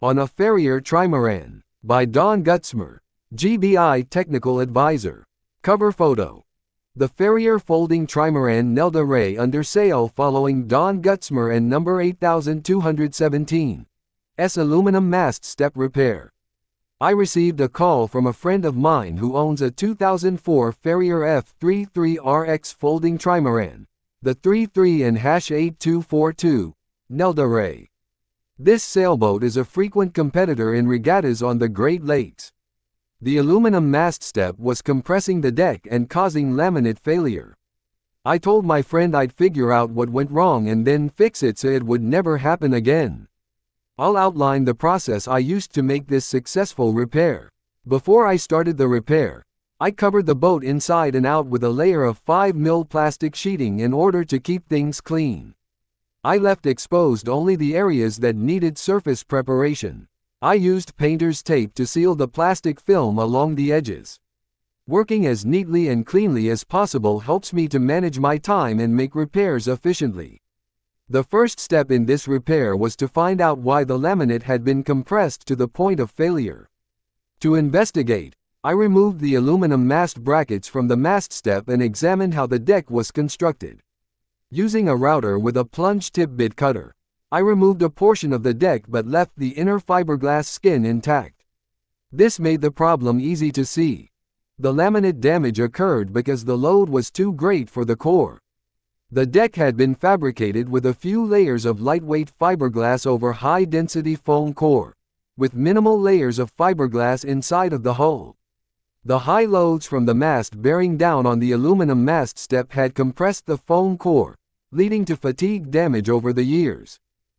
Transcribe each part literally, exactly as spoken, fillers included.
On a Farrier Trimaran, by Don Gutzmer, G B I Technical Advisor. Cover photo. The Farrier Folding Trimaran Nelda Ray under sale following Don Gutzmer and number eight thousand two hundred seventeen. S aluminum mast step repair. I received a call from a friend of mine who owns a two thousand four Farrier F thirty-three R X folding trimaran, the thirty-three and eight two four two, Nelda Ray. This sailboat is a frequent competitor in regattas on the Great Lakes. The aluminum mast step was compressing the deck and causing laminate failure. I told my friend I'd figure out what went wrong and then fix it so it would never happen again. I'll outline the process I used to make this successful repair. Before I started the repair, I covered the boat inside and out with a layer of five millimeter plastic sheeting in order to keep things clean. I left exposed only the areas that needed surface preparation. I used painter's tape to seal the plastic film along the edges. Working as neatly and cleanly as possible helps me to manage my time and make repairs efficiently. The first step in this repair was to find out why the laminate had been compressed to the point of failure. To investigate, I removed the aluminum mast brackets from the mast step and examined how the deck was constructed. Using a router with a plunge tip bit cutter, I removed a portion of the deck but left the inner fiberglass skin intact. This made the problem easy to see. The laminate damage occurred because the load was too great for the core. The deck had been fabricated with a few layers of lightweight fiberglass over high-density foam core, with minimal layers of fiberglass inside of the hull. The high loads from the mast bearing down on the aluminum mast step had compressed the foam core, leading to fatigue damage over the years.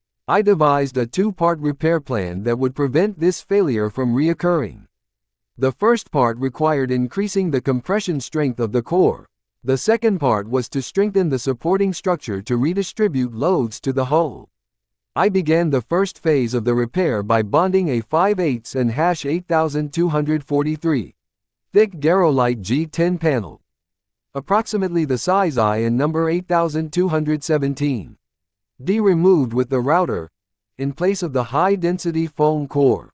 I devised a two-part repair plan that would prevent this failure from reoccurring. The first part required increasing the compression strength of the core. The second part was to strengthen the supporting structure to redistribute loads to the hull. I began the first phase of the repair by bonding a five eighths and eight thousand two hundred forty-three thick Garolite G ten panel, approximately the size I and number eight thousand two hundred seventeen, D removed with the router, in place of the high-density foam core.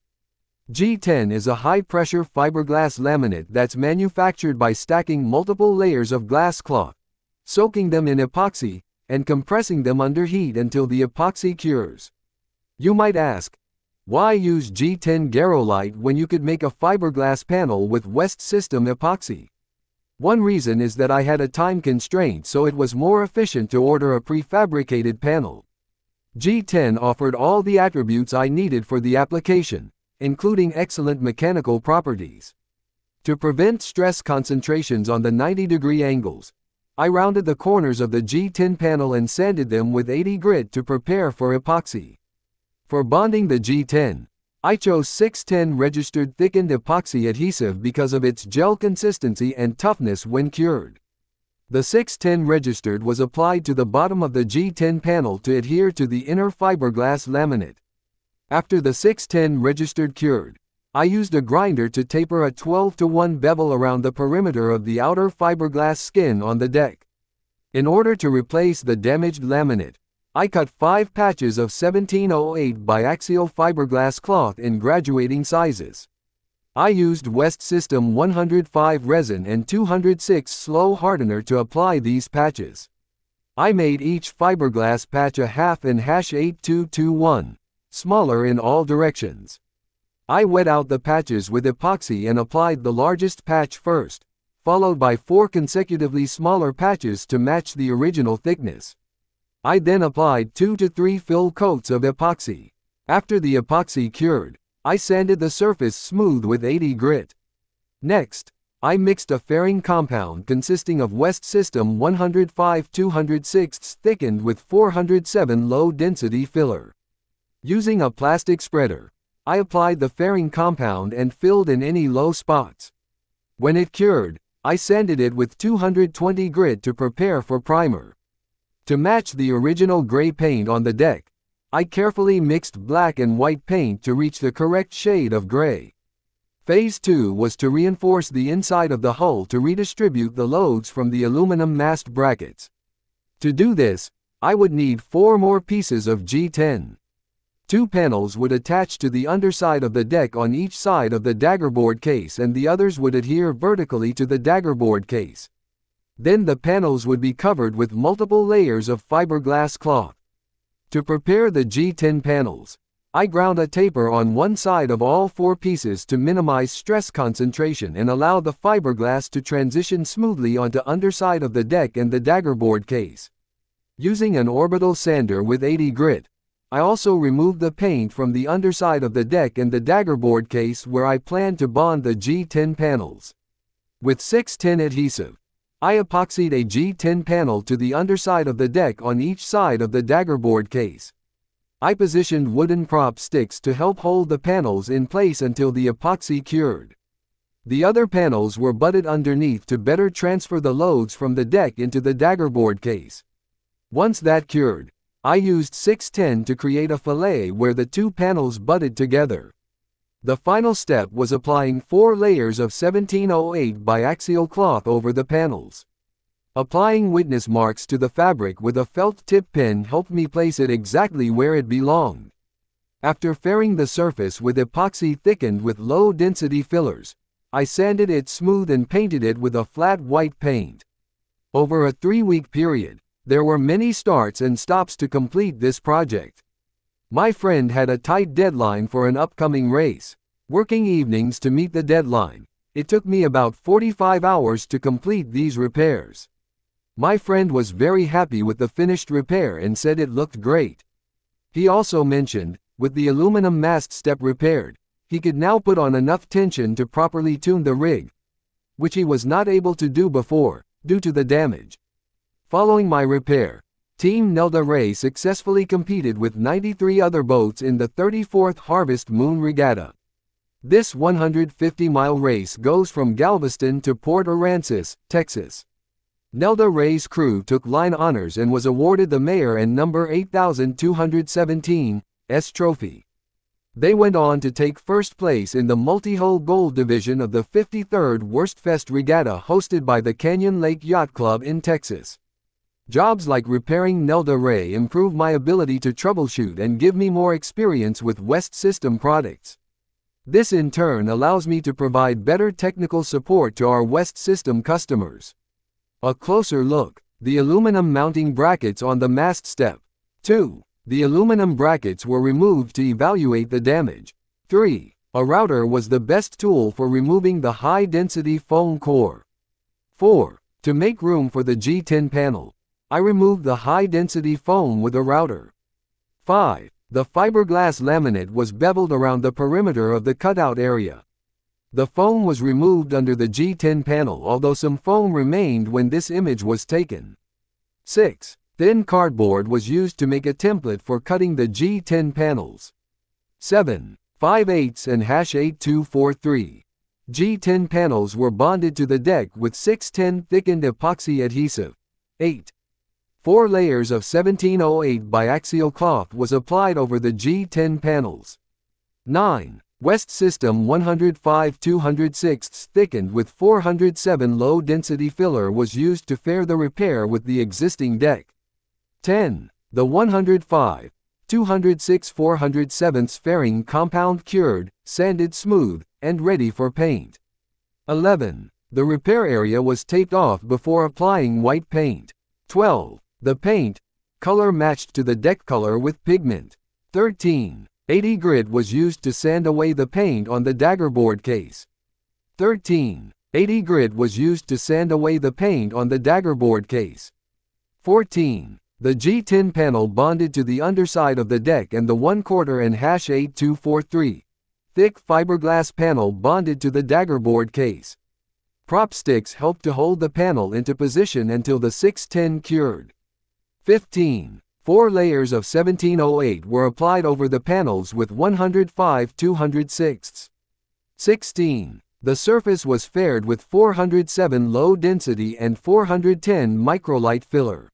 G ten is a high-pressure fiberglass laminate that's manufactured by stacking multiple layers of glass cloth, soaking them in epoxy, and compressing them under heat until the epoxy cures. You might ask, why use G ten Garolite when you could make a fiberglass panel with West System epoxy? One reason is that I had a time constraint, so it was more efficient to order a prefabricated panel. G ten offered all the attributes I needed for the application, including excellent mechanical properties. To prevent stress concentrations on the ninety degree angles, I rounded the corners of the G ten panel and sanded them with eighty grit to prepare for epoxy. For bonding the G ten, I chose six ten registered thickened epoxy adhesive because of its gel consistency and toughness when cured. The six ten registered was applied to the bottom of the G ten panel to adhere to the inner fiberglass laminate. After the six ten registered cured, I used a grinder to taper a twelve to one bevel around the perimeter of the outer fiberglass skin on the deck. In order to replace the damaged laminate, I cut five patches of seventeen oh eight biaxial fiberglass cloth in graduating sizes. I used West System one oh five resin and two oh six slow hardener to apply these patches. I made each fiberglass patch a half and eight two two one, smaller in all directions. I wet out the patches with epoxy and applied the largest patch first, followed by four consecutively smaller patches to match the original thickness. I then applied two to three fill coats of epoxy. After the epoxy cured, I sanded the surface smooth with eighty grit. Next, I mixed a fairing compound consisting of West System one oh five two oh six thickened with four oh seven low-density filler. Using a plastic spreader, I applied the fairing compound and filled in any low spots. When it cured, I sanded it with two hundred twenty grit to prepare for primer. To match the original gray paint on the deck, I carefully mixed black and white paint to reach the correct shade of gray. Phase two was to reinforce the inside of the hull to redistribute the loads from the aluminum mast brackets. To do this, I would need four more pieces of G ten. Two panels would attach to the underside of the deck on each side of the daggerboard case and the others would adhere vertically to the daggerboard case. Then the panels would be covered with multiple layers of fiberglass cloth. To prepare the G ten panels, I ground a taper on one side of all four pieces to minimize stress concentration and allow the fiberglass to transition smoothly onto underside of the deck and the daggerboard case. Using an orbital sander with eighty grit, I also removed the paint from the underside of the deck and the daggerboard case where I plan to bond the G ten panels. With six ten adhesive, I epoxied a G ten panel to the underside of the deck on each side of the daggerboard case. I positioned wooden prop sticks to help hold the panels in place until the epoxy cured. The other panels were butted underneath to better transfer the loads from the deck into the daggerboard case. Once that cured, I used six ten to create a fillet where the two panels butted together. The final step was applying four layers of seventeen oh eight biaxial cloth over the panels. Applying witness marks to the fabric with a felt tip pen helped me place it exactly where it belonged. After fairing the surface with epoxy thickened with low-density fillers, I sanded it smooth and painted it with a flat white paint. Over a three-week period, there were many starts and stops to complete this project. My friend had a tight deadline for an upcoming race. Working evenings to meet the deadline, it took me about forty-five hours to complete these repairs. My friend was very happy with the finished repair and said it looked great. He also mentioned, with the aluminum mast step repaired, he could now put on enough tension to properly tune the rig, which he was not able to do before, due to the damage. Following my repair, Team Nelda Ray successfully competed with ninety-three other boats in the thirty-fourth Harvest Moon Regatta. This one hundred fifty mile race goes from Galveston to Port Aransas, Texas. Nelda Ray's crew took line honors and was awarded the Mayor and number eight thousand two hundred seventeen S trophy. They went on to take first place in the multi-hull gold division of the fifty-third Wurstfest Regatta hosted by the Canyon Lake Yacht Club in Texas. Jobs like repairing Nelda Ray improve my ability to troubleshoot and give me more experience with West System products. This in turn allows me to provide better technical support to our West System customers. A closer look, the aluminum mounting brackets on the mast step. two. The aluminum brackets were removed to evaluate the damage. three. A router was the best tool for removing the high-density foam core. four. To make room for the G ten panel, I removed the high-density foam with a router. five. The fiberglass laminate was beveled around the perimeter of the cutout area. The foam was removed under the G ten panel, although some foam remained when this image was taken. six. Thin cardboard was used to make a template for cutting the G ten panels. seven. five eighths and hash eight two four three. G ten panels were bonded to the deck with six ten thickened epoxy adhesive. eight. Four layers of seventeen oh eight biaxial cloth was applied over the G ten panels. nine. West System one oh five two oh six thickened with four oh seven low-density filler was used to fair the repair with the existing deck. ten. The one oh five two oh six four oh seven fairing compound cured, sanded smooth, and ready for paint. eleven. The repair area was taped off before applying white paint. twelve. The paint, color matched to the deck color with pigment. thirteen. eighty grit was used to sand away the paint on the daggerboard case. thirteen. eighty grit was used to sand away the paint on the daggerboard case. fourteen. The G ten panel bonded to the underside of the deck and the one quarter and hash eight two four three. Thick fiberglass panel bonded to the daggerboard case. Prop sticks helped to hold the panel into position until the six ten cured. fifteen. Four layers of seventeen oh eight were applied over the panels with one oh five two oh six. sixteen. The surface was faired with four oh seven low density and four oh ten microlight filler.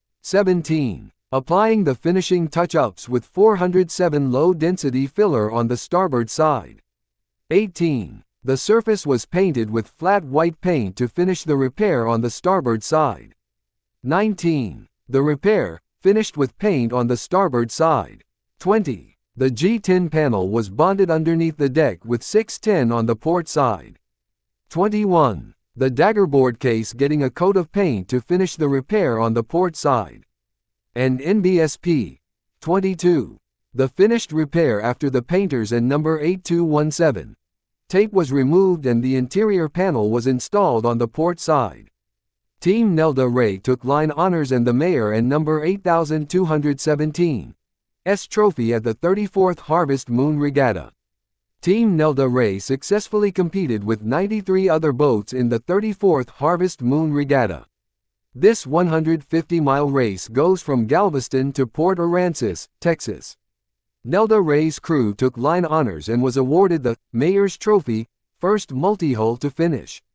seventeen. Applying the finishing touch-ups with four oh seven low density filler on the starboard side. eighteen. The surface was painted with flat white paint to finish the repair on the starboard side. nineteen. The repair, finished with paint on the starboard side. twenty. The G ten panel was bonded underneath the deck with six ten on the port side. twenty-one. The daggerboard case getting a coat of paint to finish the repair on the port side. And N B S P. twenty-two. The finished repair after the painters and number eight two one seven. Tape was removed and the interior panel was installed on the port side. Team Nelda Ray took line honors and the mayor and number eight two one seven. S trophy at the thirty-fourth Harvest Moon Regatta. Team Nelda Ray successfully competed with ninety-three other boats in the thirty-fourth Harvest Moon Regatta. This one hundred fifty mile race goes from Galveston to Port Aransas, Texas. Nelda Ray's crew took line honors and was awarded the Mayor's Trophy, first multi-hull to finish.